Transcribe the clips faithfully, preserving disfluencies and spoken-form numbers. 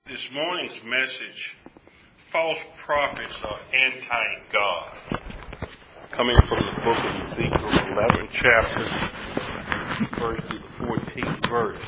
This morning's message, false prophets are anti-God. Coming from the book of Ezekiel, eleventh chapter, first to the fourteenth verse.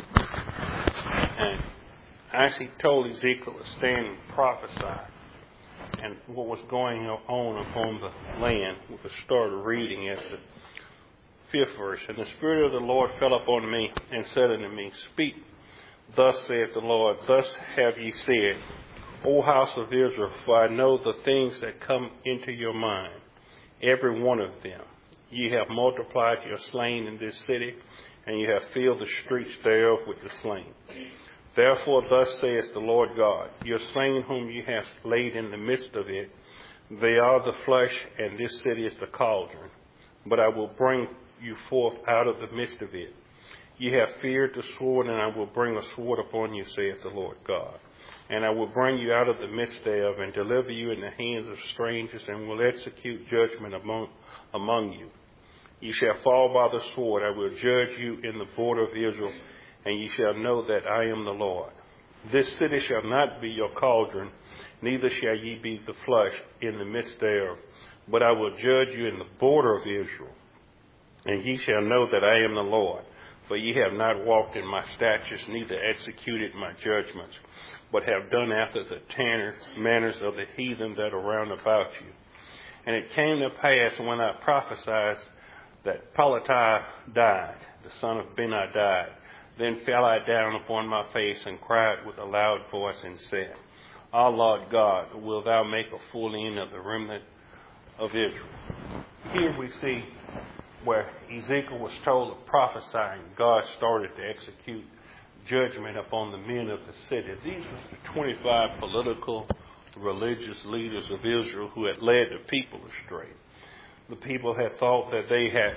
And as he told Ezekiel to stand and prophesy, and what was going on upon the land, we could start reading at the fifth verse. And the Spirit of the Lord fell upon me and said unto me, Speak. Thus saith the Lord, thus have ye said, O house of Israel, for I know the things that come into your mind, every one of them. Ye have multiplied your slain in this city, and ye have filled the streets thereof with the slain. Therefore thus saith the Lord God, your slain whom ye have laid in the midst of it, they are the flesh, and this city is the cauldron. But I will bring you forth out of the midst of it. Ye have feared the sword, and I will bring a sword upon you, saith the Lord God. And I will bring you out of the midst thereof, and deliver you in the hands of strangers, and will execute judgment among, among you. Ye shall fall by the sword. I will judge you in the border of Israel, and ye shall know that I am the Lord. This city shall not be your cauldron, neither shall ye be the flesh in the midst thereof. But I will judge you in the border of Israel, and ye shall know that I am the Lord. For ye have not walked in my statutes, neither executed my judgments, but have done after the tanner manners of the heathen that are round about you. And it came to pass when I prophesied that Pelatiah died, the son of Benai died. Then fell I down upon my face and cried with a loud voice and said, O Lord God, wilt thou make a full end of the remnant of Israel? Here we see where Ezekiel was told to prophesy, and God started to execute judgment upon the men of the city. These were the twenty-five political, religious leaders of Israel who had led the people astray. The people had thought that they had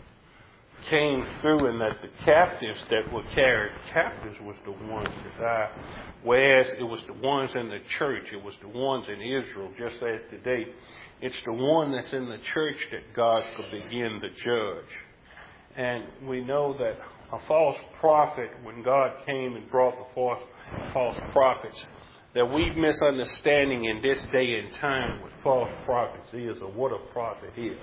came through and that the captives that were carried captives was the ones that died, whereas it was the ones in the church, it was the ones in Israel, just as today. It's the one that's in the church that God could begin to judge. And we know that a false prophet, when God came and brought the false, false prophets, that we misunderstanding in this day and time what false prophets is or what a prophet is.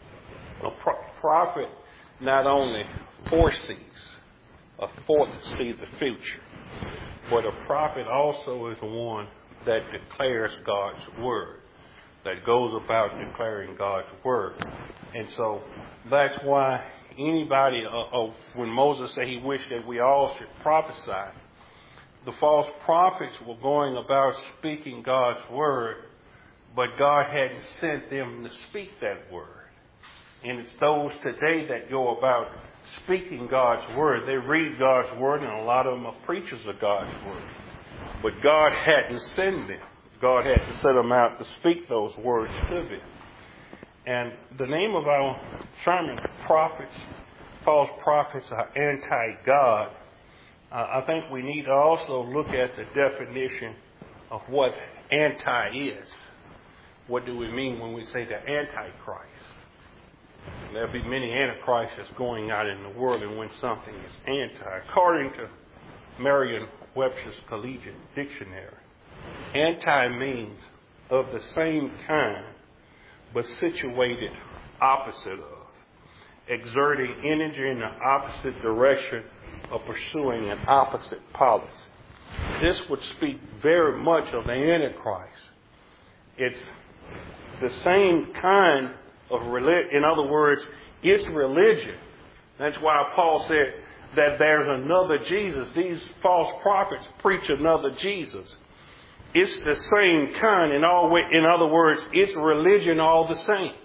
A pro- prophet not only foresees or foresees the future, but a prophet also is one that declares God's word, that goes about declaring God's word. And so that's why anybody, uh, uh, when Moses said he wished that we all should prophesy, the false prophets were going about speaking God's word, but God hadn't sent them to speak that word. And it's those today that go about speaking God's word. They read God's word, and a lot of them are preachers of God's word. But God hadn't sent them. God had to set them out to speak those words to them. And the name of our sermon, prophets, false prophets are anti-God. Uh, I think we need to also look at the definition of what anti is. What do we mean when we say the Antichrist? There'll be many antichrists that's going out in the world, and when something is anti, according to Merriam-Webster's Collegiate Dictionary, anti means of the same kind, but situated opposite of, exerting energy in the opposite direction of pursuing an opposite policy. This would speak very much of the Antichrist. It's the same kind of religion. In other words, it's religion. That's why Paul said that there's another Jesus. These false prophets preach another Jesus. It's the same kind. In all way, in other words, it's religion all the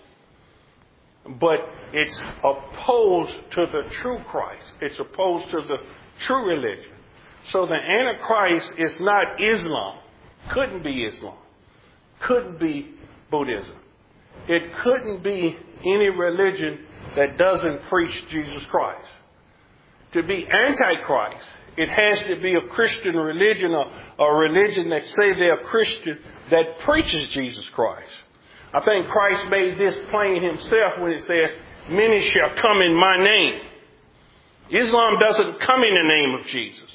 same. But it's opposed to the true Christ. It's opposed to the true religion. So the Antichrist is not Islam. Couldn't be Islam. Couldn't be Buddhism. It couldn't be any religion that doesn't preach Jesus Christ. To be Antichrist, it has to be a Christian religion, a, a religion that say they're Christian, that preaches Jesus Christ. I think Christ made this plain himself when he says, many shall come in my name. Islam doesn't come in the name of Jesus.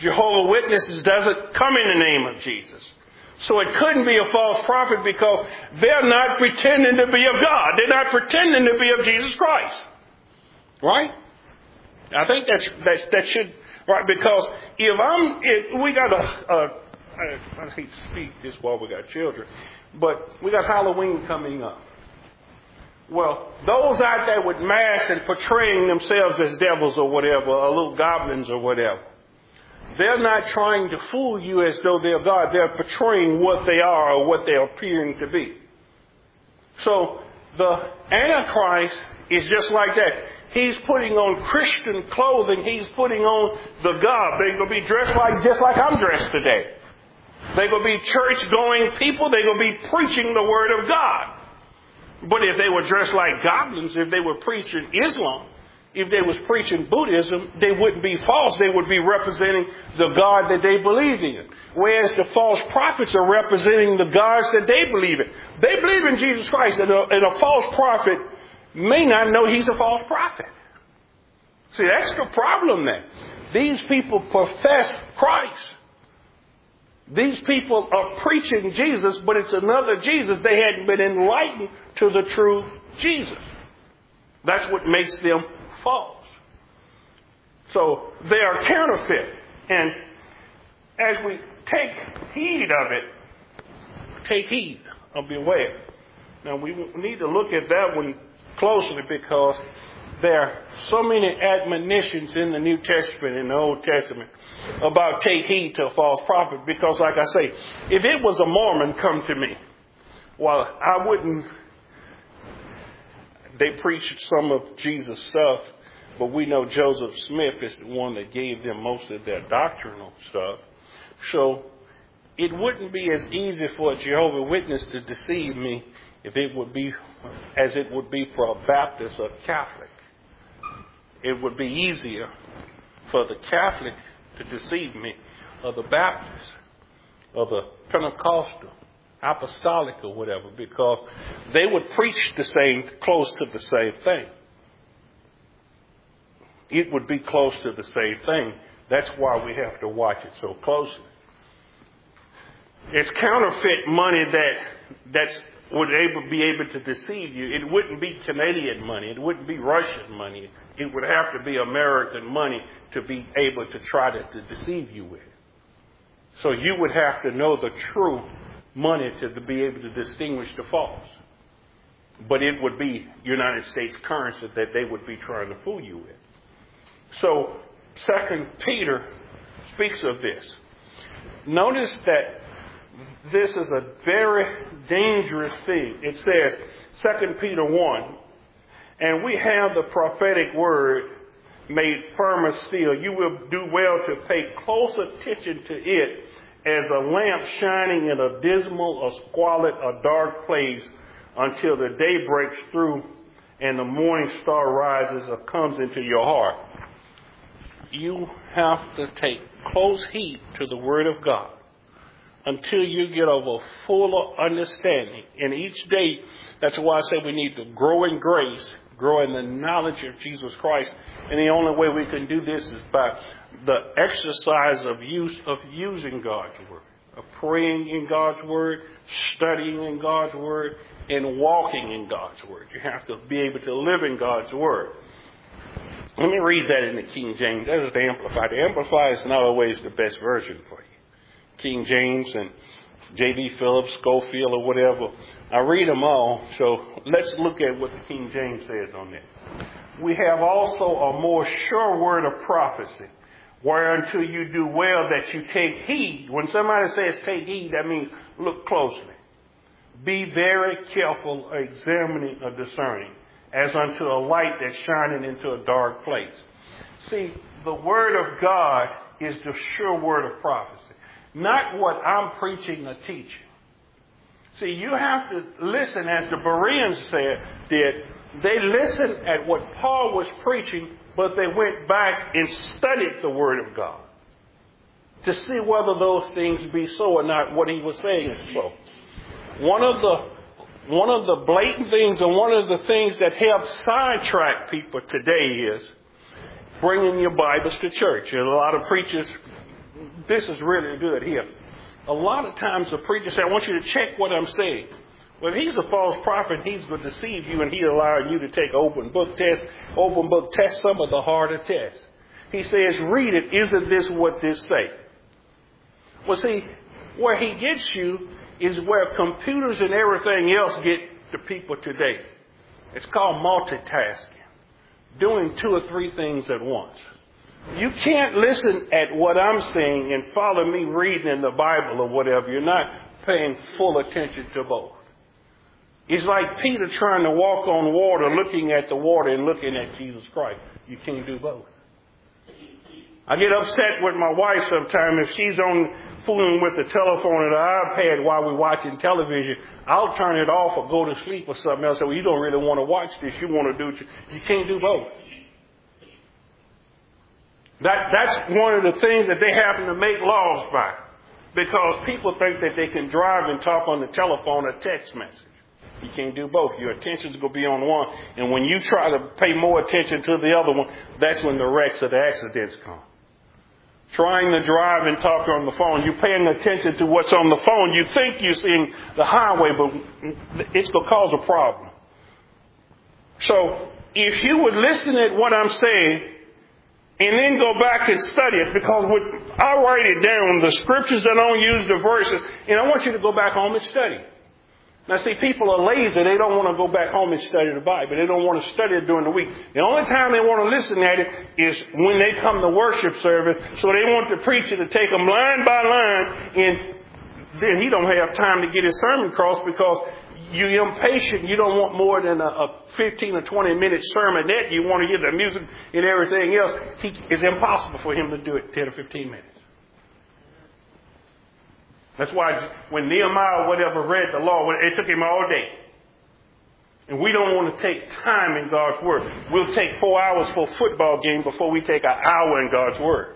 Jehovah's Witnesses doesn't come in the name of Jesus. So it couldn't be a false prophet because they're not pretending to be of God. They're not pretending to be of Jesus Christ. Right? I think that's, that, that should, right, because if I'm, if we got a, a I, I hate to speak this while we got children, but we got Halloween coming up. Well, those out there with masks and portraying themselves as devils or whatever, or little goblins or whatever, they're not trying to fool you as though they're God. They're portraying what they are or what they're appearing to be. So the Antichrist is just like that. He's putting on Christian clothing. He's putting on the God. They're going to be dressed like just like I'm dressed today. They're going to be church-going people. They're going to be preaching the Word of God. But if they were dressed like goblins, if they were preaching Islam, if they was preaching Buddhism, they wouldn't be false. They would be representing the God that they believe in. Whereas the false prophets are representing the gods that they believe in. They believe in Jesus Christ, and a, and a false prophet may not know he's a false prophet. See, that's the problem there. These people profess Christ. These people are preaching Jesus, but it's another Jesus. They hadn't been enlightened to the true Jesus. That's what makes them false. So they are counterfeit. And as we take heed of it, take heed of beware. Now we need to look at that one closely because there are so many admonitions in the New Testament and the Old Testament about take heed to a false prophet. Because like I say, if it was a Mormon come to me, well, I wouldn't, they preached some of Jesus' stuff, but we know Joseph Smith is the one that gave them most of their doctrinal stuff. So it wouldn't be as easy for a Jehovah's Witness to deceive me if it would be as it would be for a Baptist or Catholic. It would be easier for the Catholic to deceive me, or the Baptist, or the Pentecostal, Apostolic, or whatever, because they would preach the same, close to the same thing. It would be close to the same thing. That's why we have to watch it so closely. It's counterfeit money that that's would able be able to deceive you. It wouldn't be Canadian money. It wouldn't be Russian money. It would have to be American money to be able to try to, to deceive you with. So you would have to know the true money to, to be able to distinguish the false. But it would be United States currency that they would be trying to fool you with. So Second Peter speaks of this. Notice that this is a very dangerous thing. It says, Second Peter one, and we have the prophetic word made firmer still. You will do well to pay close attention to it as a lamp shining in a dismal or squalid or dark place until the day breaks through and the morning star rises or comes into your heart. You have to take close heed to the Word of God until you get of a fuller understanding. And each day, that's why I say we need to grow in grace, grow in the knowledge of Jesus Christ. And the only way we can do this is by the exercise of use of using God's Word, of praying in God's Word, studying in God's Word, and walking in God's Word. You have to be able to live in God's Word. Let me read that in the King James. That is the Amplified. The Amplified is not always the best version for you. King James and J B Phillips, Schofield, or whatever. I read them all, so let's look at what the King James says on that. We have also a more sure word of prophecy, whereunto you do well that you take heed. When somebody says take heed, that means look closely. Be very careful, examining or discerning, as unto a light that's shining into a dark place. See, the word of God is the sure word of prophecy. Not what I'm preaching or teaching. See, you have to listen, as the Bereans said, did. They listened at what Paul was preaching, but they went back and studied the Word of God to see whether those things be so or not, what he was saying is so. One of the one of the blatant things and one of the things that help sidetrack people today is bringing your Bibles to church. And a lot of preachers this is really good here. A lot of times the preacher says, I want you to check what I'm saying. Well, if he's a false prophet, he's going to deceive you, and he's allowing you to take open book tests, open book tests, some of the harder tests. He says, read it. Isn't this what this say? Well, see, where he gets you is where computers and everything else get the people today. It's called multitasking, doing two or three things at once. You can't listen at what I'm saying and follow me reading in the Bible or whatever. You're not paying full attention to both. It's like Peter trying to walk on water, looking at the water and looking at Jesus Christ. You can't do both. I get upset with my wife sometimes if she's on fooling with the telephone or the iPad while we're watching television. I'll turn it off or go to sleep or something else. So well, you don't really want to watch this. You want to do it. You can't do both. That, that's one of the things that they happen to make laws by. Because people think that they can drive and talk on the telephone or text message. You can't do both. Your attention's going to be on one. And when you try to pay more attention to the other one, that's when the wrecks or the accidents come. Trying to drive and talk on the phone, you're paying attention to what's on the phone. You think you're seeing the highway, but it's going to cause a problem. So if you would listen at what I'm saying, and then go back and study it, because with, I write it down, the scriptures, I don't use the verses, and I want you to go back home and study. Now see, people are lazy. They don't want to go back home and study the Bible. They don't want to study it during the week. The only time they want to listen at it is when they come to worship service, so they want the preacher to take them line by line, and then he don't have time to get his sermon across because you're impatient. You don't want more than a, a fifteen or twenty minute sermonette. You want to hear the music and everything else. He, it's impossible for him to do it ten or fifteen minutes. That's why when Nehemiah or whatever read the law, it took him all day. And we don't want to take time in God's Word. We'll take four hours for a football game before we take an hour in God's Word.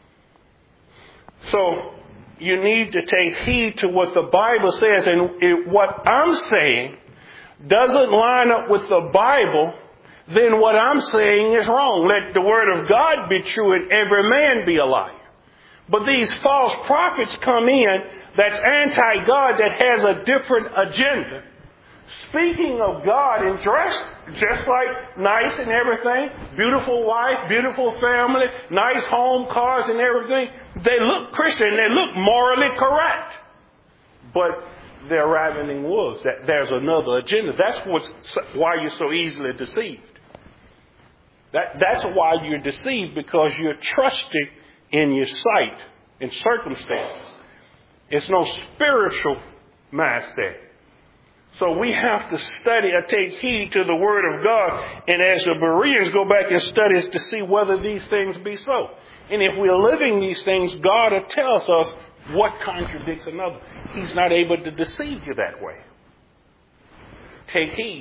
So you need to take heed to what the Bible says. And if what I'm saying doesn't line up with the Bible, then what I'm saying is wrong. Let the Word of God be true and every man be a liar. But these false prophets come in that's anti-God, that has a different agenda. Speaking of God and dressed just like nice and everything, beautiful wife, beautiful family, nice home, cars and everything. They look Christian, they look morally correct. But they're ravening wolves. That there's another agenda. That's what's, why you're so easily deceived. That, that's why you're deceived, because you're trusting in your sight, in circumstances. It's no spiritual master. So we have to study or take heed to the Word of God. And as the Bereans go back and study to see whether these things be so. And if we're living these things, God tells us what contradicts another. He's not able to deceive you that way. Take heed.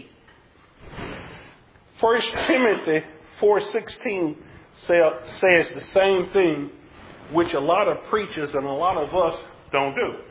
First Timothy four sixteen says the same thing, which a lot of preachers and a lot of us don't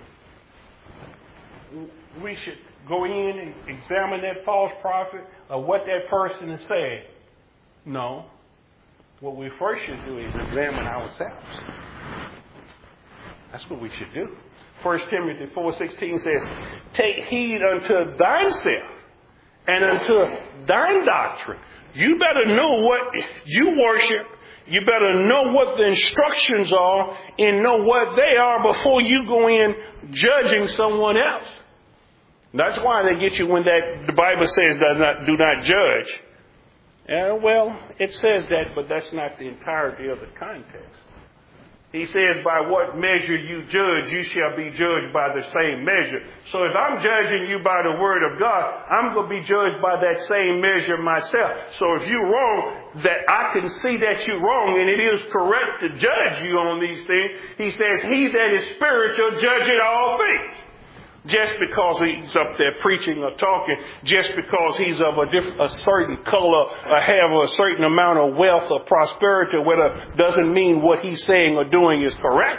do. We should go in and examine that false prophet or what that person is saying. No. What we first should do is examine ourselves. That's what we should do. First Timothy four sixteen says, take heed unto thyself and unto thine doctrine. You better know what you worship. You better know what the instructions are and know what they are before you go in judging someone else. That's why they get you when that the Bible says does not do not judge. Uh, well, it says that, but that's not the entirety of the context. He says, by what measure you judge, you shall be judged by the same measure. So if I'm judging you by the Word of God, I'm going to be judged by that same measure myself. So if you're wrong, that I can see that you're wrong, and it is correct to judge you on these things. He says, he that is spiritual, judge it all things. Just because he's up there preaching or talking, just because he's of a, diff- a certain color or have a certain amount of wealth or prosperity, whether doesn't mean what he's saying or doing is correct.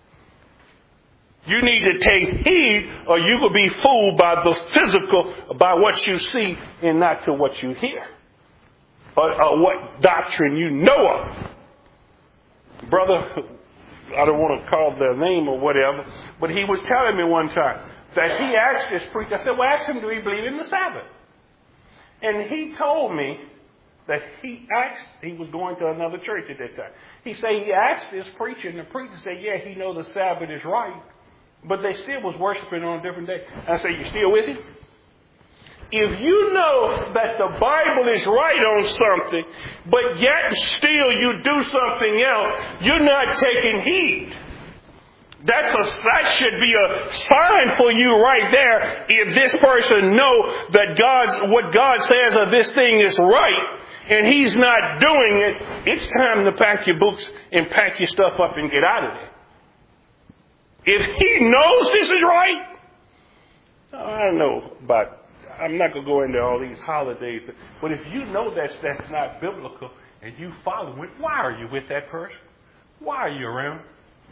You need to take heed, or you will be fooled by the physical, by what you see and not to what you hear, or, or what doctrine you know of. Brother, I don't want to call their name or whatever, but he was telling me one time that he asked this preacher, I said, well, ask him, do he believe in the Sabbath? And he told me that he asked, he was going to another church at that time. He said he asked this preacher, and the preacher said, yeah, he knows the Sabbath is right, but they still was worshiping on a different day. And I said, you still with him? If you know that the Bible is right on something, but yet still you do something else, you're not taking heed. That's a, that should be a sign for you right there. If this person know that God's, what God says of this thing is right, and he's not doing it, it's time to pack your books and pack your stuff up and get out of there. If he knows this is right, I don't know about, I'm not going to go into all these holidays, but if you know that that's not biblical and you follow it, why are you with that person? Why are you around?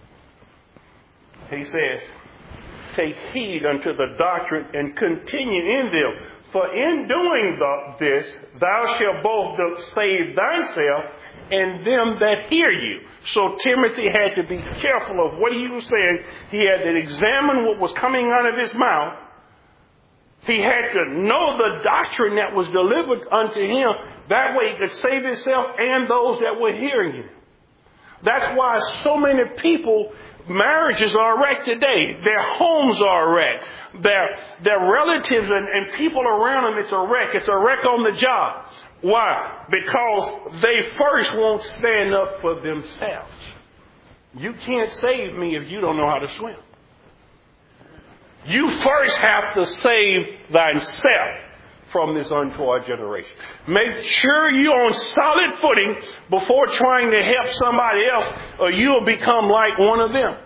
He says, take heed unto the doctrine and continue in them. For in doing the, this, thou shalt both save thyself and them that hear you. So Timothy had to be careful of what he was saying. He had to examine what was coming out of his mouth. He had to know the doctrine that was delivered unto him. That way he could save himself and those that were hearing him. That's why so many people, marriages are wrecked today. Their homes are wrecked. Their, their relatives and, and people around them, it's a wreck. It's a wreck on the job. Why? Because they first won't stand up for themselves. You can't save me if you don't know how to swim. You first have to save thyself from this untoward generation. Make sure you're on solid footing before trying to help somebody else, or you'll become like one of them.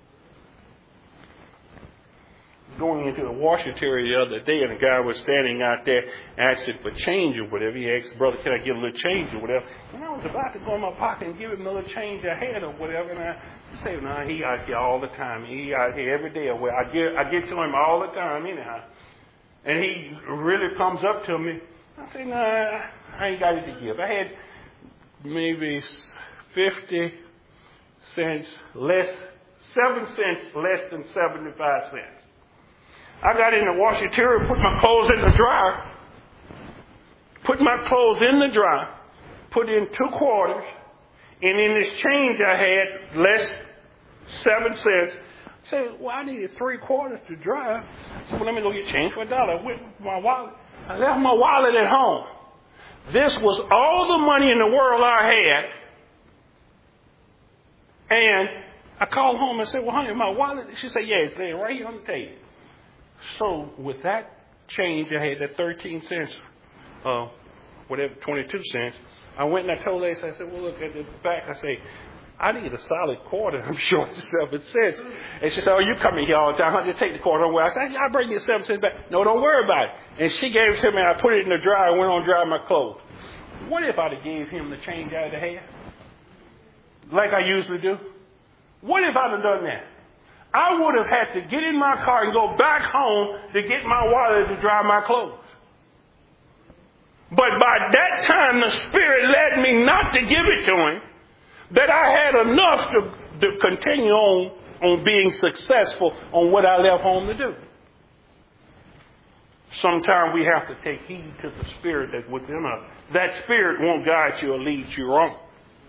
Going into the washington the other day, and a guy was standing out there asking for change or whatever. He asked, brother, can I get a little change or whatever? And I was about to go in my pocket and give him a little change I had or whatever. And I say, no, nah, he out here all the time. He out here every day. Well, I get, I get to him all the time anyhow. And he really comes up to me. I say, nah, I ain't got it to give. I had maybe fifty cents less, seven cents less than seventy-five cents. I got in the washateria, put my clothes in the dryer, put my clothes in the dryer, put in two quarters, and in this change I had less seven cents. I said, well, I needed three quarters to dry. I said, well, let me go get change for a dollar. I went with my wallet. I left my wallet at home. This was all the money in the world I had. And I called home and said, well, honey, my wallet. She said, yeah, it's there right here on the table. So with that change, I had that thirteen cents, uh, whatever, twenty-two cents. I went and I told her, I said, well, look at the back. I say, I need a solid quarter. I'm short seven cents. And she said, oh, you come in here all the time. I'll just take the quarter away. I said, I'll bring you seven cents back. No, don't worry about it. And she gave it to me. I put it in the dryer and went on drying my clothes. What if I'd have gave him the change out of the hair? Like I usually do? What if I'd have done that? I would have had to get in my car and go back home to get my wallet to dry my clothes. But by that time, the Spirit led me not to give it to him, that I had enough to, to continue on, on being successful on what I left home to do. Sometimes we have to take heed to the Spirit that's within us. That Spirit won't guide you or lead you wrong.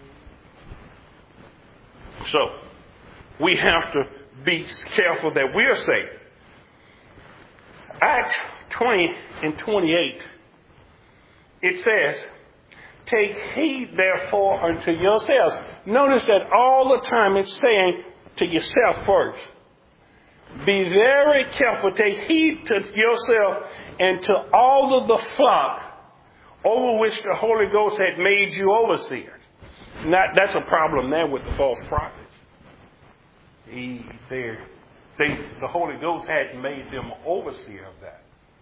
So, we have to be careful that we're safe. Acts twenty and twenty-eight, it says, take heed therefore unto yourselves. Notice that all the time it's saying to yourself first. Be very careful. Take heed to yourself and to all of the flock over which the Holy Ghost had made you overseers. Not, that's a problem there with the false prophets. He, they, the Holy Ghost hadn't made them overseer of that.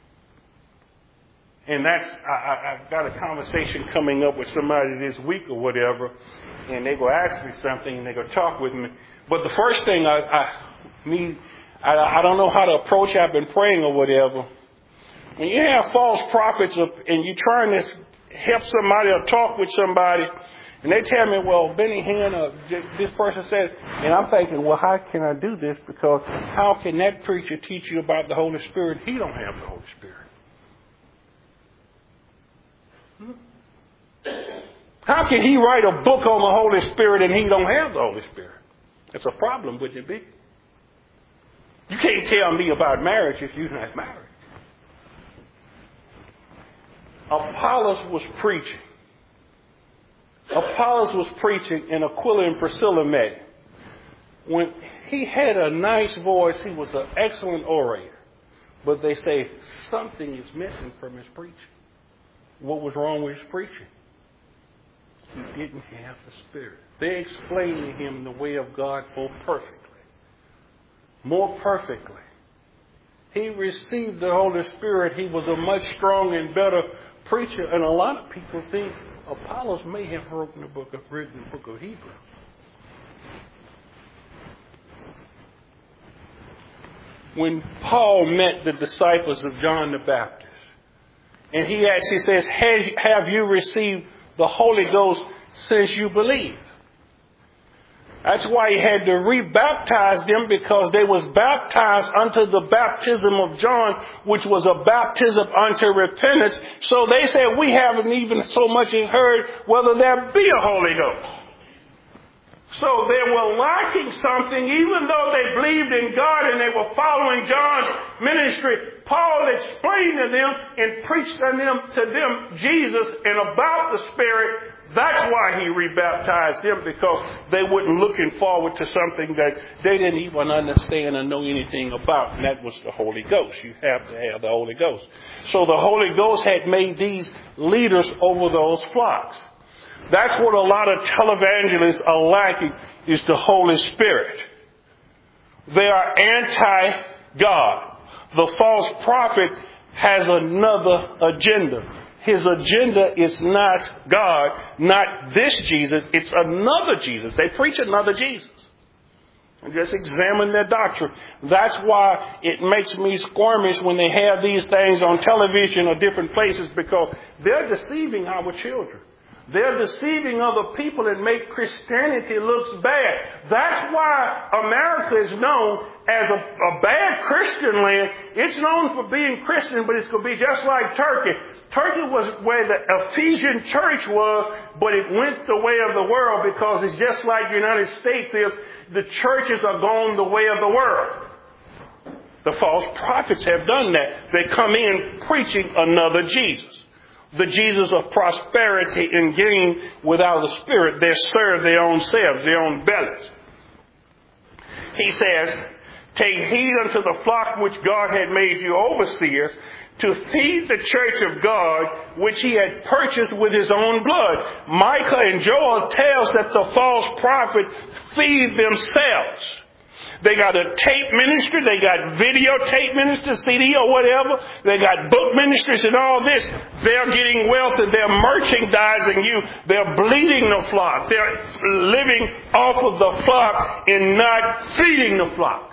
And that's, I, I, I've got a conversation coming up with somebody this week or whatever, and they go ask me something, and they go talk with me. But the first thing I, I me, I, I don't know how to approach. I've been praying or whatever. When you have false prophets and you're trying to help somebody or talk with somebody, And they tell me, well, Benny Hinn, uh, this person said, and I'm thinking, well, how can I do this? Because how can that preacher teach you about the Holy Spirit? He don't have the Holy Spirit. Hmm? How can he write a book on the Holy Spirit and he don't have the Holy Spirit? That's a problem, wouldn't it be? You can't tell me about marriage if you're not married. Apollos was preaching. Apollos was preaching and Aquila and Priscilla met him. When he had a nice voice, he was an excellent orator. But they say something is missing from his preaching. What was wrong with his preaching? He didn't have the Spirit. They explained to him the way of God more perfectly. More perfectly. He received the Holy Spirit. He was a much stronger and better preacher. And a lot of people think Apollos may have written the book of, written the book of Hebrews. When Paul met the disciples of John the Baptist, and he actually says, have you received the Holy Ghost since you believe? That's why he had to rebaptize them, because they was baptized unto the baptism of John, which was a baptism unto repentance. So they said, we haven't even so much as heard whether there be a Holy Ghost. So they were lacking something, even though they believed in God and they were following John's ministry. Paul explained to them and preached to them, to them Jesus and about the Spirit. That's why he rebaptized them, because they weren't looking forward to something that they didn't even understand or know anything about, and that was the Holy Ghost. You have to have the Holy Ghost. So the Holy Ghost had made these leaders over those flocks. That's what a lot of televangelists are lacking, is the Holy Spirit. They are anti-God. The false prophet has another agenda. His agenda is not God, not this Jesus. It's another Jesus. They preach another Jesus. And just examine their doctrine. That's why it makes me squirmish when they have these things on television or different places, because they're deceiving our children. They're deceiving other people and make Christianity look bad. That's why America is known as a, a bad Christian land. It's known for being Christian, but it's going to be just like Turkey. Turkey was where the Ephesian church was, but it went the way of the world, because it's just like the United States is. The churches are going the way of the world. The false prophets have done that. They come in preaching another Jesus. The Jesus of prosperity and gain without the Spirit. They serve their own selves, their own bellies. He says, take heed unto the flock which God had made you overseers, to feed the church of God, which he had purchased with his own blood. Micah and Joel tells that the false prophet feed themselves. They got a tape ministry. They got videotape ministry, C D or whatever. They got book ministries and all this. They're getting wealth and they're merchandising you. They're bleeding the flock. They're living off of the flock and not feeding the flock.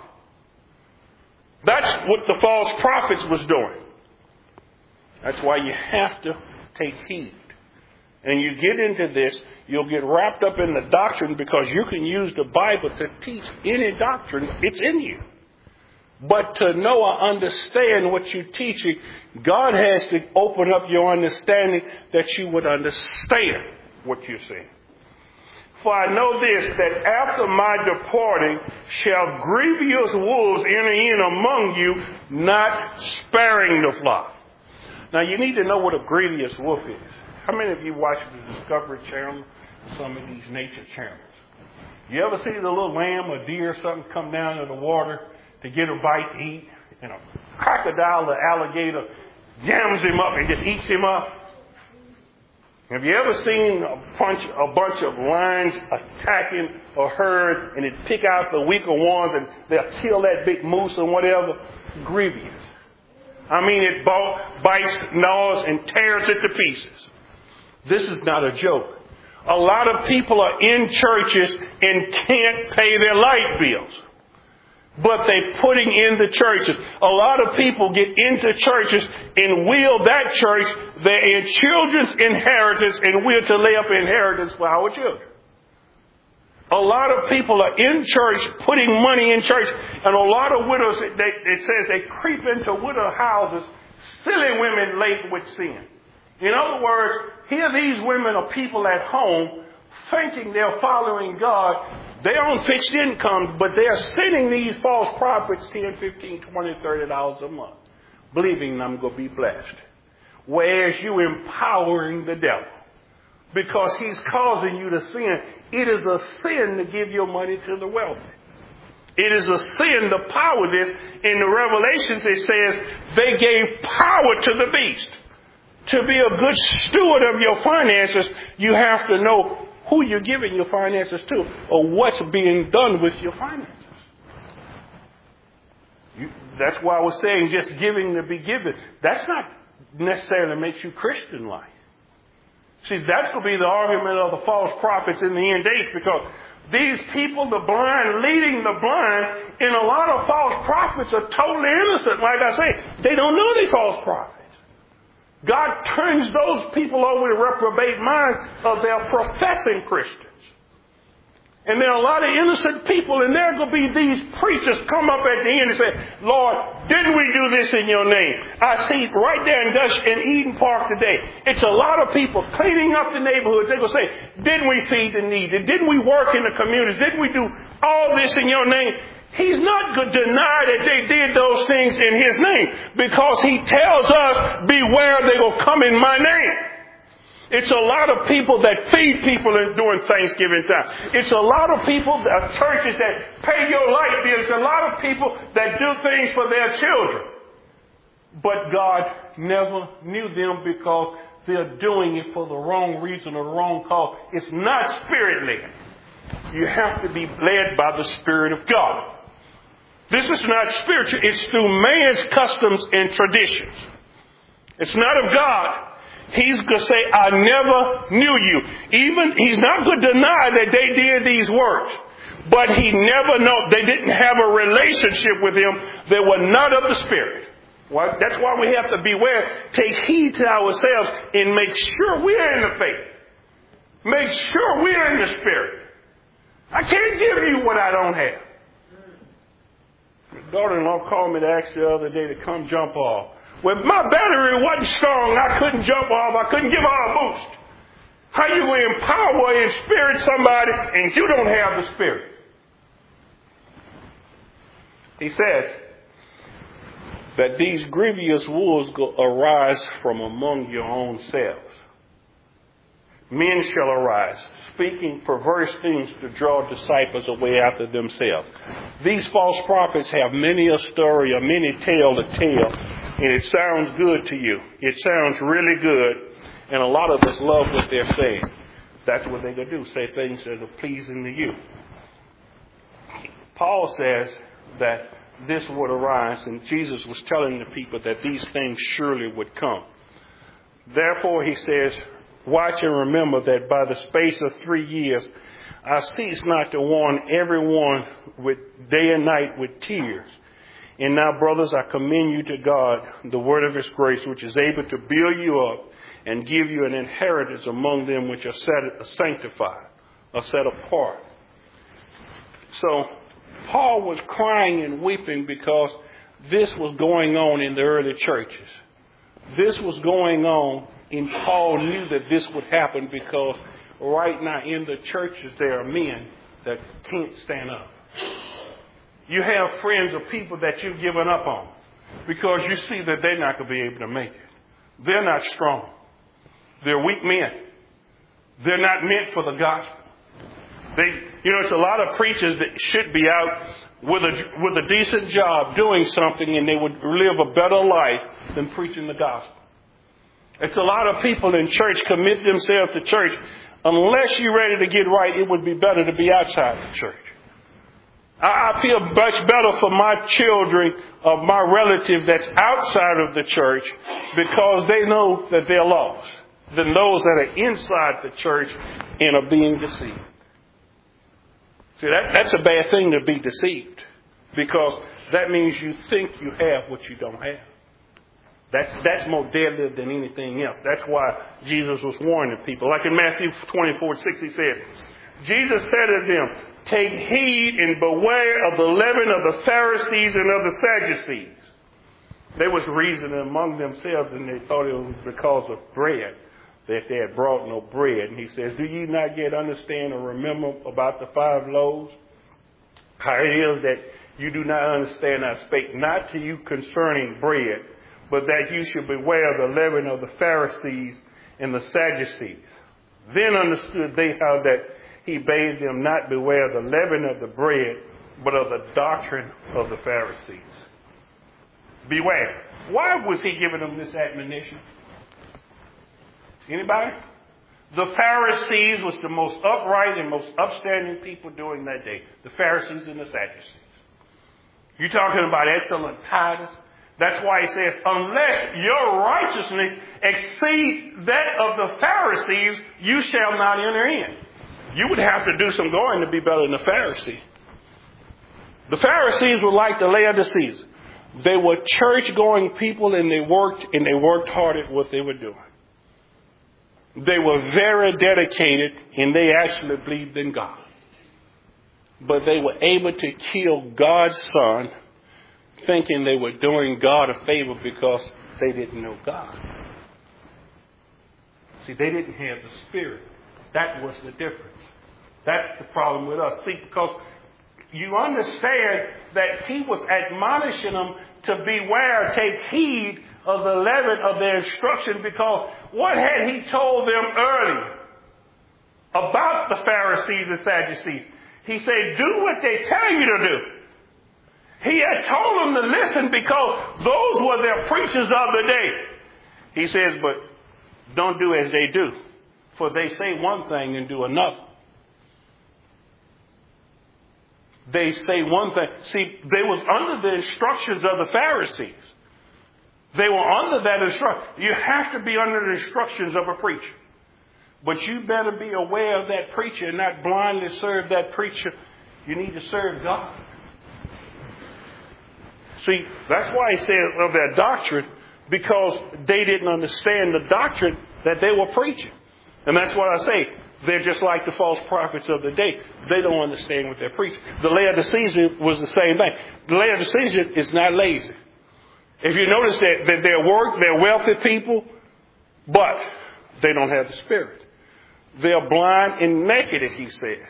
That's what the false prophets was doing. That's why you have to take heed. And you get into this, you'll get wrapped up in the doctrine, because you can use the Bible to teach any doctrine. It's in you. But to know or understand what you're teaching, God has to open up your understanding that you would understand what you're saying. For I know this, that after my departing shall grievous wolves enter in among you, not sparing the flock. Now you need to know what a grievous wolf is. How many of you watch the Discovery Channel, some of these nature channels? You ever see the little lamb or deer or something come down to the water to get a bite to eat, and a crocodile or alligator jams him up and just eats him up? Have you ever seen a bunch, a bunch of lions attacking a herd, and it pick out the weaker ones and they'll kill that big moose or whatever? Grievous. I mean, it bites, gnaws, and tears it to pieces. This is not a joke. A lot of people are in churches and can't pay their light bills. but they're putting in the churches. A lot of people get into churches and will that church their children's inheritance and will to lay up inheritance for our children. A lot of people are in church, putting money in church, and a lot of widows, they, it says they creep into widow houses, silly women laden with sin. In other words, here these women are people at home thinking they're following God. They're on fixed income, but they're sending these false prophets ten, fifteen, twenty, thirty dollars a month, believing I'm going to be blessed. Whereas you empowering the devil because he's causing you to sin. It is a sin to give your money to the wealthy. It is a sin to power this. In the Revelations, it says they gave power to the beast. To be a good steward of your finances, you have to know who you're giving your finances to or what's being done with your finances. You, that's why I was saying just giving to be given. That's not necessarily makes you Christian-like. See, that's going to be the argument of the false prophets in the end days, because these people, the blind, leading the blind, and a lot of false prophets are totally innocent. Like I say, they don't know they're false prophets. God turns those people over to reprobate minds of their professing Christians. And there are a lot of innocent people, and there are going to be these preachers come up at the end and say, Lord, didn't we do this in your name? I see right there in Dutch in Eden Park today. It's a lot of people cleaning up the neighborhoods. They're going to say, didn't we feed the needy? Didn't we work in the communities? Didn't we do all this in your name? He's not going to deny that they did those things in his name, because he tells us, beware, they will come in my name. It's a lot of people that feed people during Thanksgiving time. It's a lot of people, uh, churches that pay your light bills. It's a lot of people that do things for their children. But God never knew them because they're doing it for the wrong reason or the wrong cause. It's not spirit-led. You have to be led by the Spirit of God. This is not spiritual. It's through man's customs and traditions. It's not of God. He's going to say, I never knew you. Even, he's not going to deny that they did these works. But he never know. They didn't have a relationship with him. They were not of the Spirit. Well, that's why we have to beware. Take heed to ourselves and make sure we're in the faith. Make sure we're in the Spirit. I can't give you what I don't have. My daughter-in-law called me to ask the other day to come jump off. Well, my battery wasn't strong. I couldn't jump off. I couldn't give her a boost. How you will empower and spirit somebody and you don't have the Spirit? He says that these grievous wolves will arise from among your own selves. Men shall arise, speaking perverse things to draw disciples away after themselves. These false prophets have many a story or many tale to tell, and it sounds good to you. It sounds really good, and a lot of us love what they're saying. That's what they're going to do, say things that are pleasing to you. Paul says that this would arise, and Jesus was telling the people that these things surely would come. Therefore, he says, watch and remember that by the space of three years, I cease not to warn everyone with day and night with tears. And now, brothers, I commend you to God, the word of his grace, which is able to build you up and give you an inheritance among them which are set, sanctified, are set apart. So, Paul was crying and weeping because this was going on in the early churches. This was going on. And Paul knew that this would happen because right now in the churches there are men that can't stand up. You have friends or people that you've given up on because you see that they're not going to be able to make it. They're not strong. They're weak men. They're not meant for the gospel. They, you know, it's a lot of preachers that should be out with a with a decent job doing something, and they would live a better life than preaching the gospel. It's a lot of people in church commit themselves to church. Unless you're ready to get right, it would be better to be outside the church. I feel much better for my children of my relative that's outside of the church because they know that they're lost than those that are inside the church and are being deceived. See, that, that's a bad thing to be deceived. because that means you think you have what you don't have. That's, that's more deadly than anything else. That's why Jesus was warning people. Like in Matthew twenty-four six, he says, Jesus said to them, take heed and beware of the leaven of the Pharisees and of the Sadducees. They was reasoning among themselves, and they thought it was because of bread, that they had brought no bread. And he says, do you not yet understand or remember about the five loaves? How it is that you do not understand, I spake not to you concerning bread, but that you should beware of the leaven of the Pharisees and the Sadducees. Then understood they how that he bade them not beware of the leaven of the bread, but of the doctrine of the Pharisees. Beware. Why was he giving them this admonition? Anybody? The Pharisees was the most upright and most upstanding people during that day. The Pharisees and the Sadducees. You're talking about excellent tithers. That's why he says, unless your righteousness exceed that of the Pharisees, you shall not enter in. You would have to do some going to be better than the Pharisee. The Pharisees were like the Laodiceans. They were church-going people, and they worked and they worked hard at what they were doing. They were very dedicated, and they actually believed in God. But they were able to kill God's Son, thinking they were doing God a favor because they didn't know God. See, they didn't have the Spirit. That was the difference. That's the problem with us. See, because you understand that he was admonishing them to beware, take heed of the leaven of their instruction, because what had he told them earlier about the Pharisees and Sadducees? He said, do what they tell you to do. He had told them to listen because those were their preachers of the day. He says, but don't do as they do, for they say one thing and do another. They say one thing. See, they was under the instructions of the Pharisees. They were under that instruction. You have to be under the instructions of a preacher. But you better be aware of that preacher and not blindly serve that preacher. You need to serve God. See, that's why he says of their doctrine, because they didn't understand the doctrine that they were preaching. And that's what I say. They're just like the false prophets of the day. They don't understand what they're preaching. The Laodicean was the same thing. The Laodicean is not lazy. If you notice that, that they're work, they're wealthy people, but they don't have the Spirit. They're blind and naked, he says.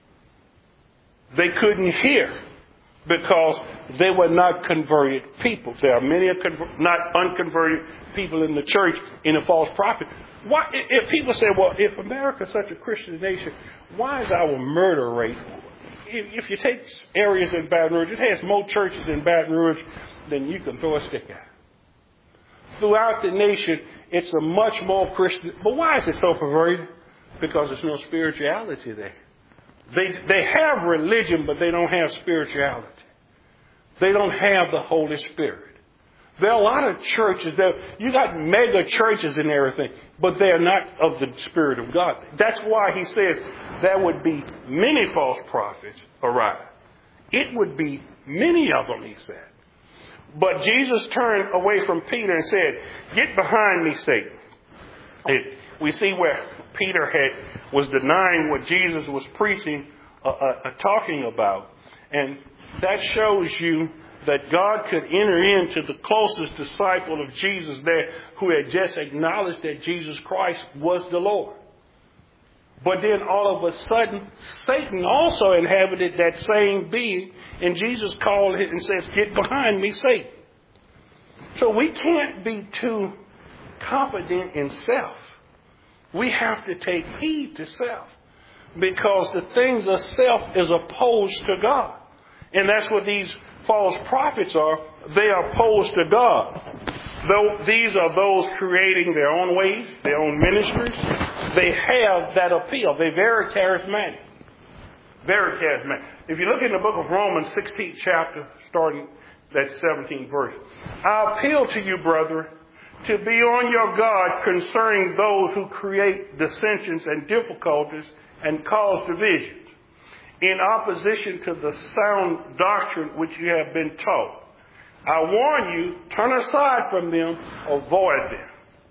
They couldn't hear because they were not converted people. There are many not unconverted people in the church in a false prophet. Why, if people say, well, if America is such a Christian nation, why is our murder rate? If, if you take areas in Baton Rouge, it has more churches in Baton Rouge than you can throw a stick at. Throughout the nation, it's a much more Christian. But why is it so perverted? Because there's no spirituality there. They, they have religion, but they don't have spirituality. They don't have the Holy Spirit. There are a lot of churches that you got mega churches and everything, but they're not of the Spirit of God. That's why he says there would be many false prophets arise. It would be many of them, he said. But Jesus turned away from Peter and said, get behind me, Satan. It, we see where Peter had was denying what Jesus was preaching, uh, uh, talking about. And that shows you that God could enter into the closest disciple of Jesus there who had just acknowledged that Jesus Christ was the Lord. But then all of a sudden, Satan also inhabited that same being, and Jesus called it and says, get behind me, Satan. So we can't be too confident in self. We have to take heed to self, because the things of self is opposed to God. And that's what these false prophets are. They are opposed to God. Though these are those creating their own ways, their own ministries, they have that appeal. They're very charismatic. Very charismatic. If you look in the book of Romans, sixteenth chapter, starting that seventeenth verse, I appeal to you, brethren, to be on your guard concerning those who create dissensions and difficulties and cause divisions, in opposition to the sound doctrine which you have been taught. I warn you, turn aside from them, avoid them.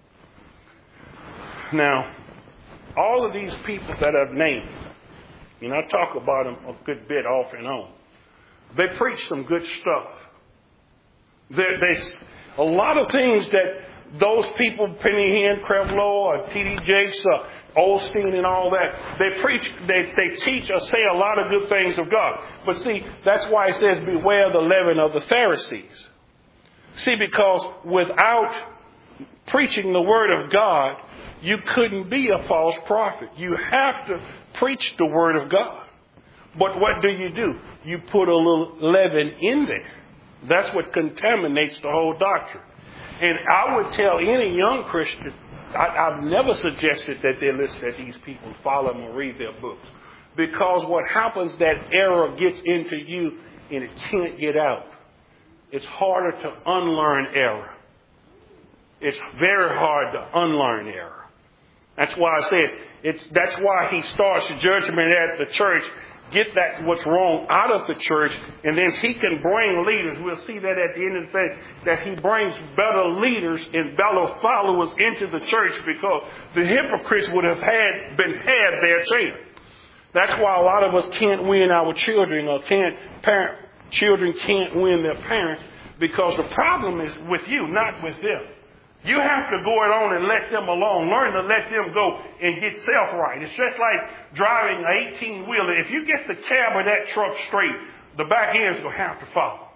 Now, all of these people that I've named, and I talk about them a good bit off and on, they preach some good stuff. There, there's a lot of things that those people, Penny Hinn, Creflo, or T D Jakes, or Osteen and all that, they preach, they, they teach or say a lot of good things of God. But see, that's why it says, beware the leaven of the Pharisees. See, because without preaching the Word of God, you couldn't be a false prophet. You have to preach the Word of God. But what do you do? You put a little leaven in there. That's what contaminates the whole doctrine. And I would tell any young Christian, I, I've never suggested that they listen to these people, follow them, or read their books. Because what happens, that error gets into you and it can't get out. It's harder to unlearn error. It's very hard to unlearn error. That's why it says, it's, that's why he starts the judgment at the church. Get that what's wrong out of the church, and then he can bring leaders. We'll see that at the end of the day, that he brings better leaders and better followers into the church, because the hypocrites would have had been had their share. That's why a lot of us can't win our children, or can't parent children can't win their parents, because the problem is with you, not with them. You have to go it on and let them alone. Learn to let them go and get self right. It's just like driving an eighteen-wheeler. If you get the cab of that truck straight, the back end's going to have to follow.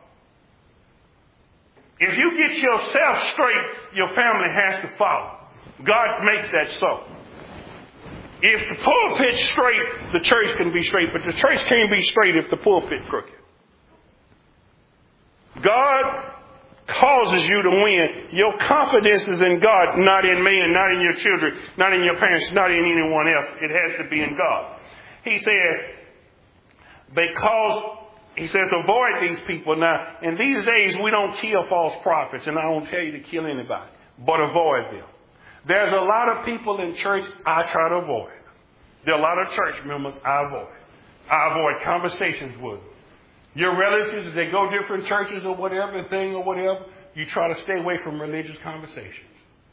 If you get yourself straight, your family has to follow. God makes that so. If the pulpit's straight, the church can be straight. But the church can't be straight if the pulpit's crooked. God causes you to win. Your confidence is in God, not in man, not in your children, not in your parents, not in anyone else. It has to be in God. He says, because, he says, avoid these people. Now, in these days, we don't kill false prophets, and I don't tell you to kill anybody, but avoid them. There's a lot of people in church I try to avoid. There are a lot of church members I avoid. I avoid conversations with them. Your relatives, if they go different churches or whatever, thing or whatever, you try to stay away from religious conversations.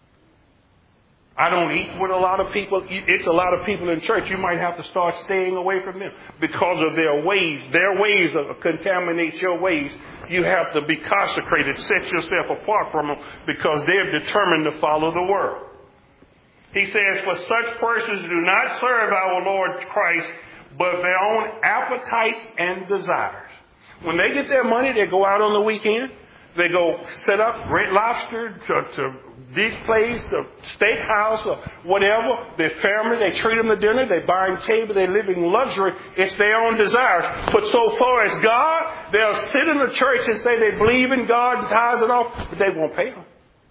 I don't eat with a lot of people. It's a lot of people in church. You might have to start staying away from them because of their ways. Their ways contaminate your ways. You have to be consecrated, set yourself apart from them, because they're determined to follow the world. He says, for such persons do not serve our Lord Christ, but their own appetites and desires. When they get their money, they go out on the weekend. They go set up Red Lobster to, to this place, the steakhouse, or whatever. Their family, they treat them to dinner. They buy a table. They live in luxury. It's their own desires. But so far as God, they'll sit in the church and say they believe in God and tithes and all, but they won't pay them.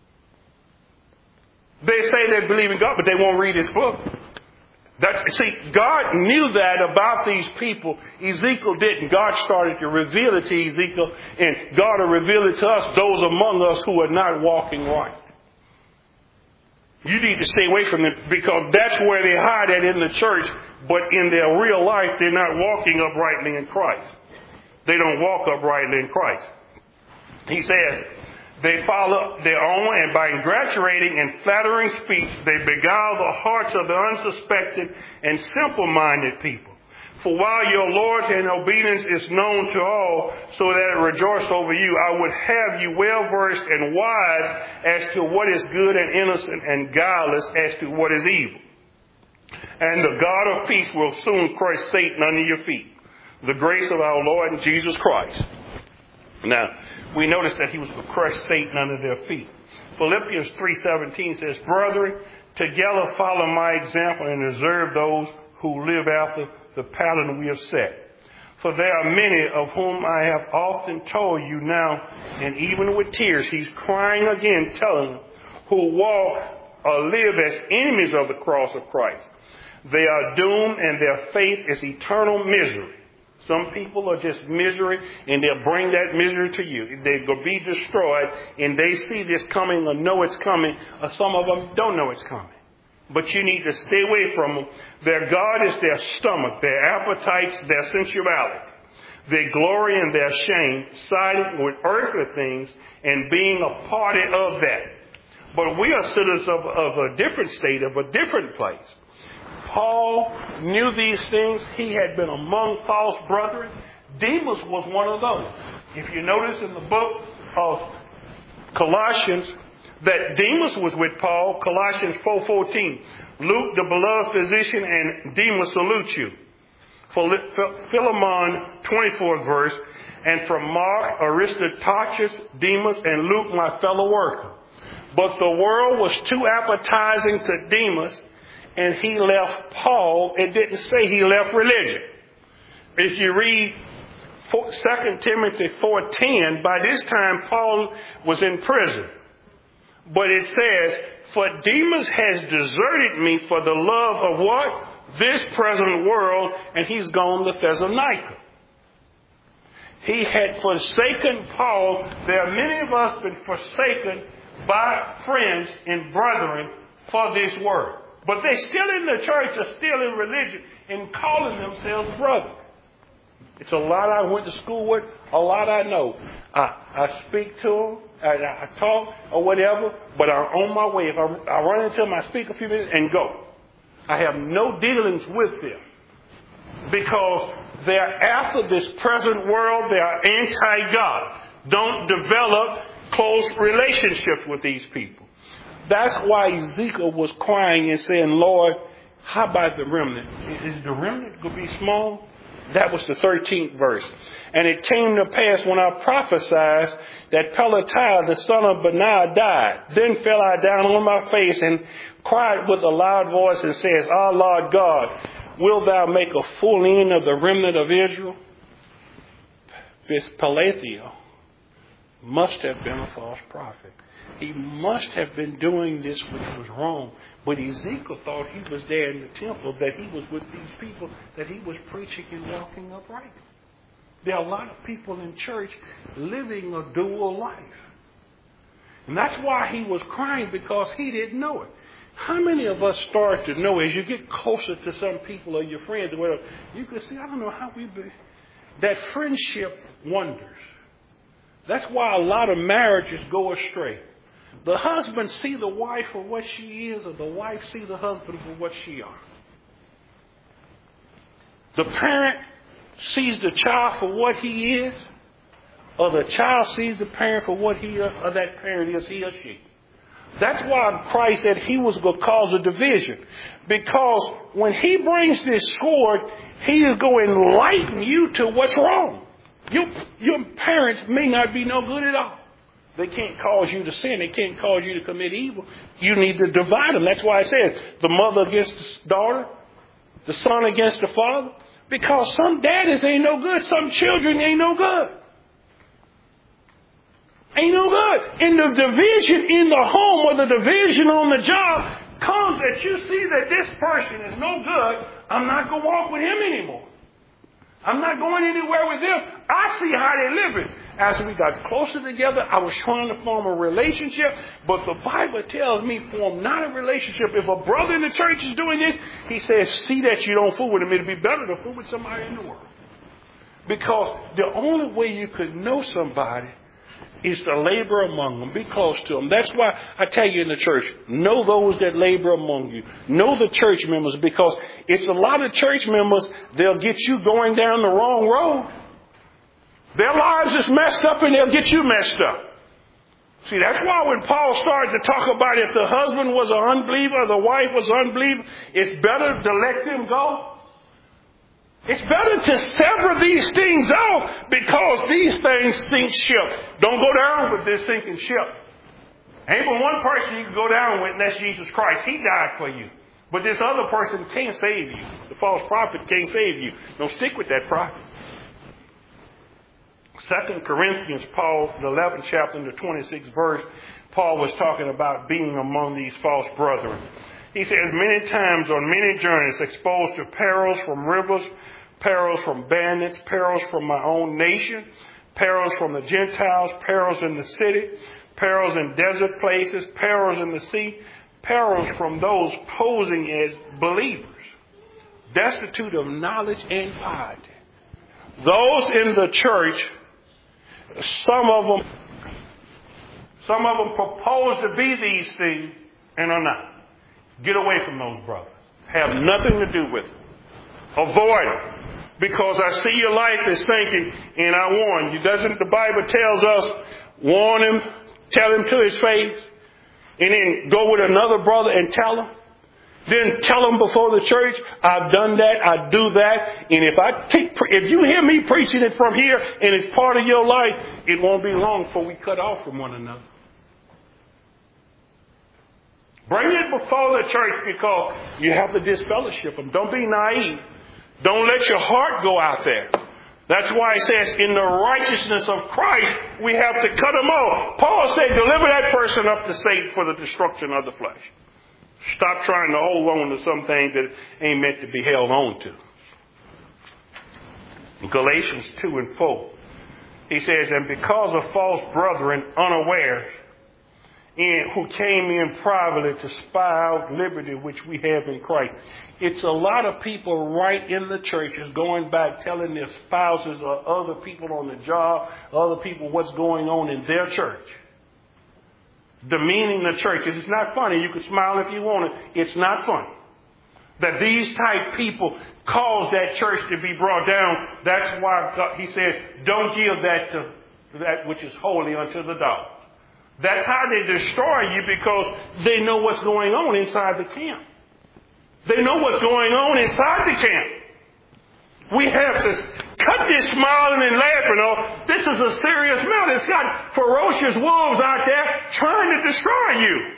They say they believe in God, but they won't read His book. That, see, God knew that about these people. Ezekiel didn't. God started to reveal it to Ezekiel, and God will reveal it to us, those among us who are not walking right. You need to stay away from them, because that's where they hide at in the church, but in their real life, they're not walking uprightly in Christ. They don't walk uprightly in Christ. He says, they follow their own, and by exaggerating and flattering speech, they beguile the hearts of the unsuspecting and simple-minded people. For while your loyalty and obedience is known to all, so that it rejoice over you, I would have you well-versed and wise as to what is good and innocent, and guileless as to what is evil. And the God of peace will soon crush Satan under your feet. The grace of our Lord Jesus Christ. Now, we notice that He was to crush Satan under their feet. Philippians three seventeen says, brethren, together follow my example and observe those who live after the pattern we have set. For there are many of whom I have often told you now, and even with tears, he's crying again, telling them, who walk or live as enemies of the cross of Christ. They are doomed, and their faith is eternal misery. Some people are just misery, and they'll bring that misery to you. They're going to be destroyed, and they see this coming or know it's coming, or some of them don't know it's coming. But you need to stay away from them. Their God is their stomach, their appetites, their sensuality. They glory in their shame, siding with earthly things and being a party of that. But we are citizens of, of a different state, of a different place. Paul knew these things. He had been among false brethren. Demas was one of those. If you notice in the book of Colossians that Demas was with Paul, Colossians four fourteen. Luke, the beloved physician, and Demas salute you. Philemon, twenty-fourth verse. And from Mark, Aristarchus, Demas, and Luke, my fellow worker. But the world was too appetizing to Demas, and he left Paul. It didn't say he left religion. If you read Second Timothy four ten, by this time Paul was in prison. But it says, for Demas has deserted me for the love of what? This present world, and he's gone to Thessalonica. He had forsaken Paul. There are many of us been forsaken by friends and brethren for this word. But they're still in the church, are still in religion, and calling themselves brothers. It's a lot I went to school with, a lot I know. I, I speak to them, I, I talk or whatever, but I'm on my way. If I, I run into them, I speak a few minutes and go. I have no dealings with them because they're after this present world. They are anti-God. Don't develop close relationships with these people. That's why Ezekiel was crying and saying, Lord, how about the remnant? Is the remnant going to be small? That was the thirteenth verse. And it came to pass when I prophesied that Pelatiah, the son of Benaiah, died. Then fell I down on my face and cried with a loud voice and says, Ah, Lord God, wilt thou make a full end of the remnant of Israel? This Pelatiah must have been a false prophet. He must have been doing this which was wrong. But Ezekiel thought he was there in the temple, that he was with these people, that he was preaching and walking upright. There are a lot of people in church living a dual life. And that's why he was crying, because he didn't know it. How many of us start to know as you get closer to some people or your friends or whatever, you can see, I don't know how we be, that friendship wonders. That's why a lot of marriages go astray. The husband see the wife for what she is, or the wife see the husband for what she are. The parent sees the child for what he is, or the child sees the parent for what he or that parent is, he or she. That's why Christ said he was going to cause a division. Because when he brings this sword, he is going to enlighten you to what's wrong. Your, your parents may not be no good at all. They can't cause you to sin. They can't cause you to commit evil. You need to divide them. That's why I said the mother against the daughter, the son against the father. Because some daddies ain't no good. Some children ain't no good. Ain't no good. And the division in the home or the division on the job comes that you see that this person is no good. I'm not going to walk with him anymore. I'm not going anywhere with them. I see how they're living. As we got closer together, I was trying to form a relationship, but the Bible tells me form not a relationship. If a brother in the church is doing it, he says, see that you don't fool with him. It'd be better to fool with somebody in the world. Because the only way you could know somebody is to labor among them, be close to them. That's why I tell you in the church, know those that labor among you. Know the church members, because it's a lot of church members, they'll get you going down the wrong road. Their lives is messed up and they'll get you messed up. See, that's why when Paul started to talk about if the husband was an unbeliever or the wife was an unbeliever, it's better to let them go. It's better to sever these things out, because these things sink ship. Don't go down with this sinking ship. Ain't but one person you can go down with, and that's Jesus Christ. He died for you. But this other person can't save you. The false prophet can't save you. Don't stick with that prophet. Second Corinthians, Paul, the eleventh chapter, and the twenty-sixth verse, Paul was talking about being among these false brethren. He says, many times on many journeys, exposed to perils from rivers, perils from bandits, perils from my own nation, perils from the Gentiles, perils in the city, perils in desert places, perils in the sea, perils from those posing as believers, destitute of knowledge and piety. Those in the church, some of them, some of them propose to be these things and are not. Get away from those brothers. Have nothing to do with them. Avoid them. Because I see your life is sinking, and I warn you. Doesn't the Bible tells us, warn him, tell him to his face, and then go with another brother and tell him? Then tell him before the church, I've done that, I do that, and if I take, if you hear me preaching it from here, and it's part of your life, it won't be long before we cut off from one another. Bring it before the church because you have to disfellowship them. Don't be naive. Don't let your heart go out there. That's why it says in the righteousness of Christ, we have to cut them off. Paul said, deliver that person up to Satan for the destruction of the flesh. Stop trying to hold on to some things that ain't meant to be held on to. In Galatians two and four, he says, and because of false brethren unawares, and who came in privately to spy out liberty which we have in Christ. It's a lot of people right in the churches going back telling their spouses or other people on the job, other people what's going on in their church. Demeaning the church. It's not funny. You can smile if you want it. It's not funny. That these type people cause that church to be brought down. That's why God, he said, don't give that to that which is holy unto the dog. That's how they destroy you because they know what's going on inside the camp. They know what's going on inside the camp. We have to cut this smiling and laughing off. This is a serious matter. It's got ferocious wolves out there trying to destroy you.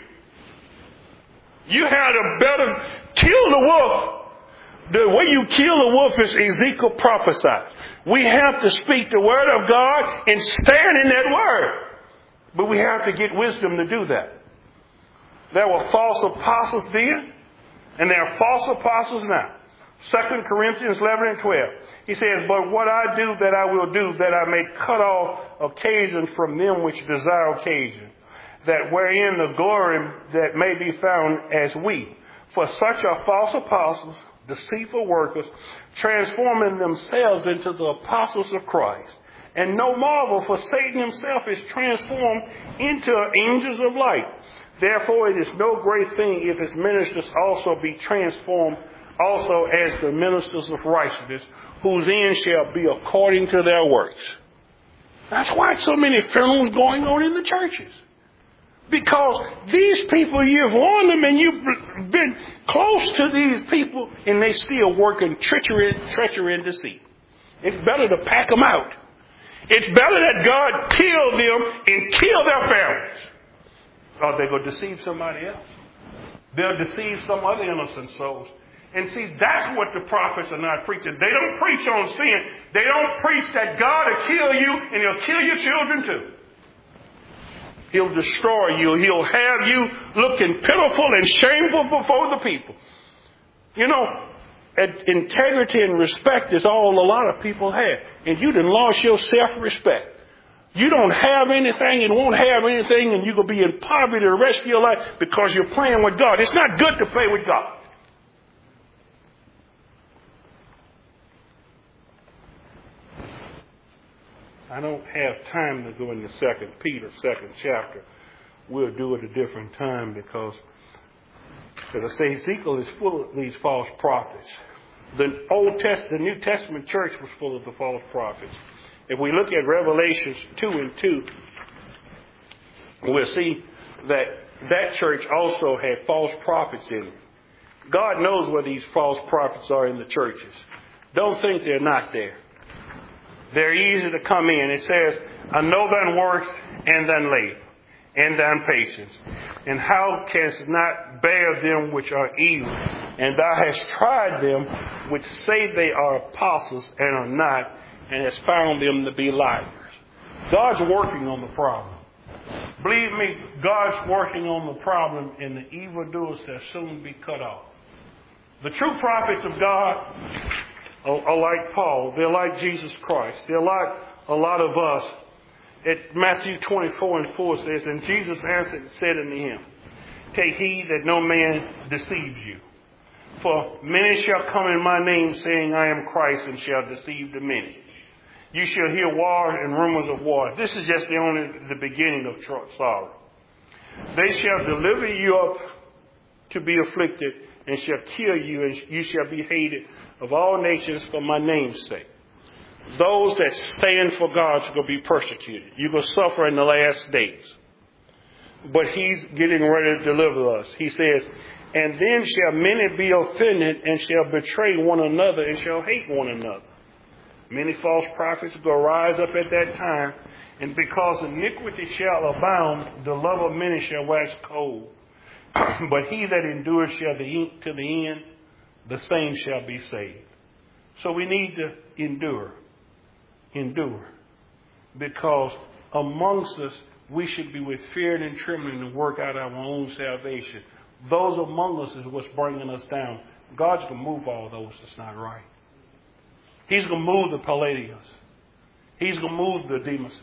You had a better kill the wolf. The way you kill the wolf is Ezekiel prophesied. We have to speak the word of God and stand in that word. But we have to get wisdom to do that. There were false apostles then, and there are false apostles now. Second Corinthians eleven and twelve. He says, but what I do that I will do, that I may cut off occasion from them which desire occasion, that wherein the glory that may be found as we. For such are false apostles, deceitful workers, transforming themselves into the apostles of Christ. And no marvel, for Satan himself is transformed into angels of light. Therefore, it is no great thing if his ministers also be transformed also as the ministers of righteousness, whose end shall be according to their works. That's why so many funerals going on in the churches. Because these people, you've warned them and you've been close to these people, and they still working treachery, treachery and deceit. It's better to pack them out. It's better that God kill them and kill their families. Or they're going to deceive somebody else. They'll deceive some other innocent souls. And see, that's what the prophets are not preaching. They don't preach on sin. They don't preach that God will kill you and he'll kill your children too. He'll destroy you. He'll have you looking pitiful and shameful before the people. You know, integrity and respect is all a lot of people have. And you done lost your self-respect. You don't have anything and won't have anything, and you're going to be in poverty the rest of your life because you're playing with God. It's not good to play with God. I don't have time to go into Second Peter, second chapter. We'll do it a different time because, as I say, Ezekiel is full of these false prophets. The Old Test, the New Testament church was full of the false prophets. If we look at Revelations two and two, we'll see that that church also had false prophets in it. God knows where these false prophets are in the churches. Don't think they're not there. They're easy to come in. It says, I know thine works and thine labor and thine patience, and how canst not bear them which are evil? And thou hast tried them which say they are apostles and are not, and hast found them to be liars. God's working on the problem. Believe me, God's working on the problem, and the evildoers shall soon be cut off. The true prophets of God are, are like Paul. They're like Jesus Christ. They're like a lot of us. It's Matthew twenty-four and four says, and Jesus answered and said unto him, Take heed that no man deceives you. For many shall come in my name, saying, I am Christ, and shall deceive the many. You shall hear war and rumors of war. This is just the only the beginning of sorrow. They shall deliver you up to be afflicted, and shall kill you, and you shall be hated of all nations for my name's sake. Those that stand for God are going to be persecuted. You're going to suffer in the last days. But he's getting ready to deliver us. He says, and then shall many be offended, and shall betray one another, and shall hate one another. Many false prophets will rise up at that time, and because iniquity shall abound, the love of many shall wax cold. But he that endures shall the, to the end, the same shall be saved. So we need to endure. Endure. Because amongst us, we should be with fear and trembling to work out our own salvation. Those among us is what's bringing us down. God's going to move all those that's not right. He's going to move the Palladians. He's going to move the Demases.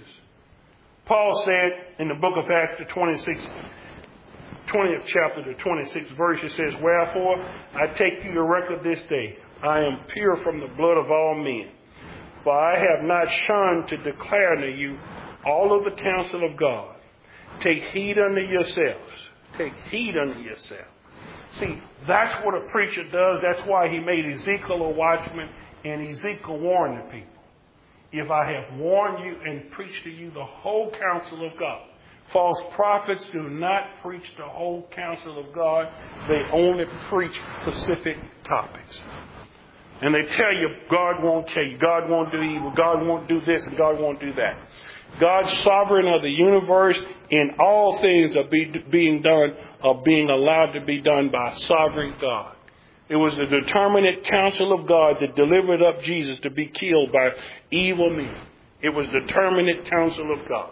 Paul said in the book of Acts, the twenty-sixth, twentieth chapter, the twenty-sixth verse, it says, wherefore I take you to record this day. I am pure from the blood of all men. For I have not shunned to declare unto you all of the counsel of God. Take heed unto yourselves. Take heed unto yourselves. See, that's what a preacher does. That's why he made Ezekiel a watchman, and Ezekiel warned the people. If I have warned you and preached to you the whole counsel of God. False prophets do not preach the whole counsel of God. They only preach specific topics. And they tell you God won't tell you, God won't do evil, God won't do this, and God won't do that. God's sovereign of the universe, and all things are be, being done, are being allowed to be done by sovereign God. It was the determinate counsel of God that delivered up Jesus to be killed by evil men. It was the determinate counsel of God.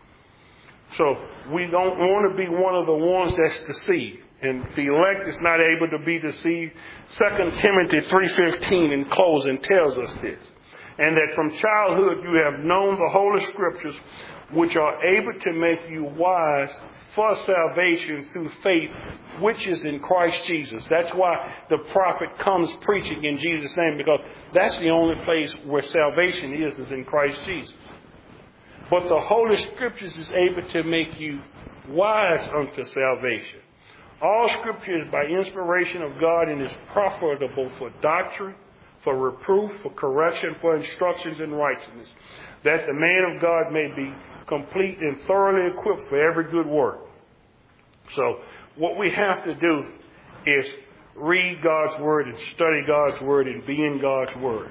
So we don't want to be one of the ones that's deceived. And the elect is not able to be deceived. Second Timothy three fifteen in closing tells us this. And that from childhood you have known the Holy Scriptures, which are able to make you wise for salvation through faith, which is in Christ Jesus. That's why the prophet comes preaching in Jesus' name, because that's the only place where salvation is, is in Christ Jesus. But the Holy Scriptures is able to make you wise unto salvation. All Scripture is by inspiration of God and is profitable for doctrine, for reproof, for correction, for instructions in righteousness, that the man of God may be complete and thoroughly equipped for every good work. So what we have to do is read God's Word and study God's Word and be in God's Word.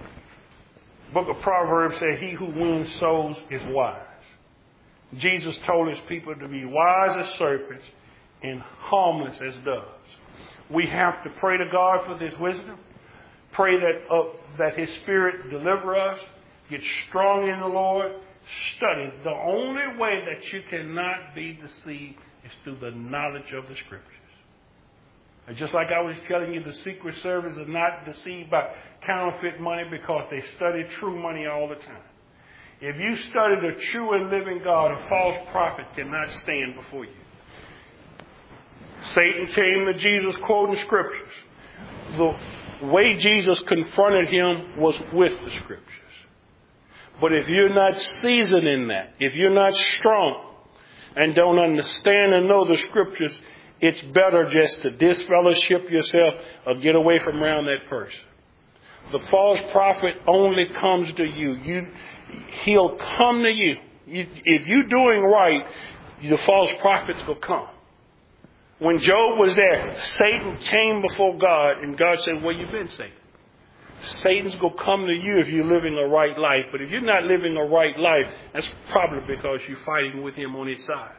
Book of Proverbs says, he who wins souls is wise. Jesus told his people to be wise as serpents and harmless as doves. We have to pray to God for this wisdom. Pray that uh, that His Spirit deliver us. Get strong in the Lord. Study. The only way that you cannot be deceived is through the knowledge of the Scriptures. And just like I was telling you, the Secret Service is not deceived by counterfeit money because they study true money all the time. If you study the true and living God, a false prophet cannot stand before you. Satan came to Jesus quoting Scriptures. The way Jesus confronted him was with the Scriptures. But if you're not seasoned in that, if you're not strong and don't understand and know the Scriptures, it's better just to disfellowship yourself or get away from around that person. The false prophet only comes to you. You he'll come to you. you. If you're doing right, the false prophets will come. When Job was there, Satan came before God, and God said, where you been, Satan? Satan's going to come to you if you're living a right life. But if you're not living a right life, that's probably because you're fighting with him on his side.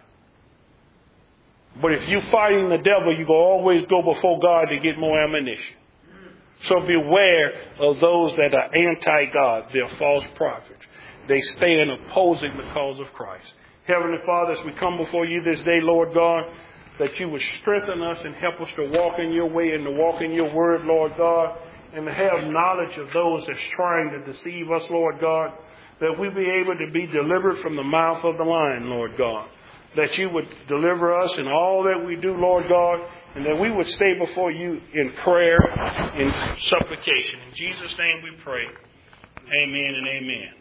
But if you're fighting the devil, you're going to always go before God to get more ammunition. So beware of those that are anti-God. They're false prophets. They stand opposing the cause of Christ. Heavenly Father, as we come before you this day, Lord God, that you would strengthen us and help us to walk in your way and to walk in your word, Lord God, and to have knowledge of those that's trying to deceive us, Lord God, that we be able to be delivered from the mouth of the lion, Lord God. that you would deliver us in all that we do, Lord God, and that we would stay before you in prayer, in supplication. In Jesus' name we pray. Amen and amen.